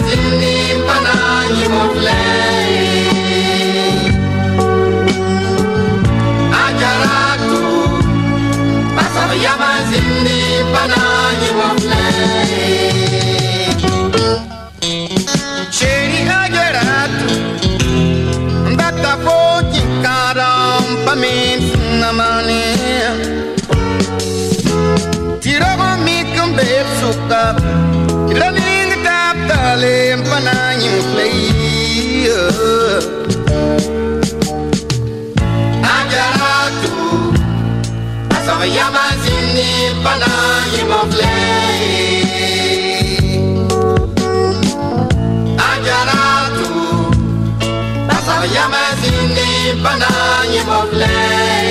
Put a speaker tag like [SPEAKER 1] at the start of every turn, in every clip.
[SPEAKER 1] zindi panani mofle ajaratu pasava yama zindi panani mofle cheri ajaratu ndata pochi karam pamin namane tirama mikam beb suka running tap talim panani play ajaratu asava yama zindi panani play ajaratu asava yama zindi panani play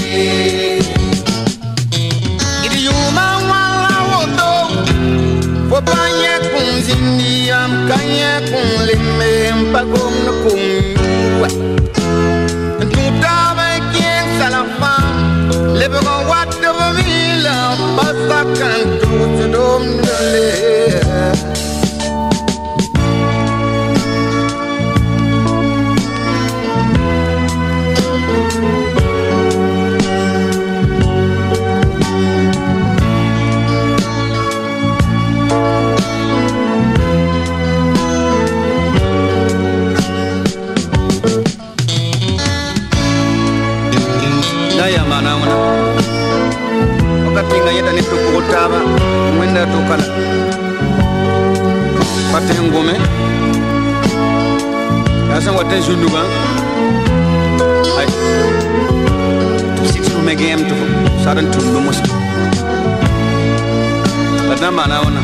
[SPEAKER 1] idioma wala wodo Wapanya kung zindiam kanya kung limem pagong na kung Tutaba kien salafam lebe ko watu vila pasakan tutudom nale Taba mwenda tukala pate ngome asa wate junduba ay situ megem tu saran tu lumus pada mana ona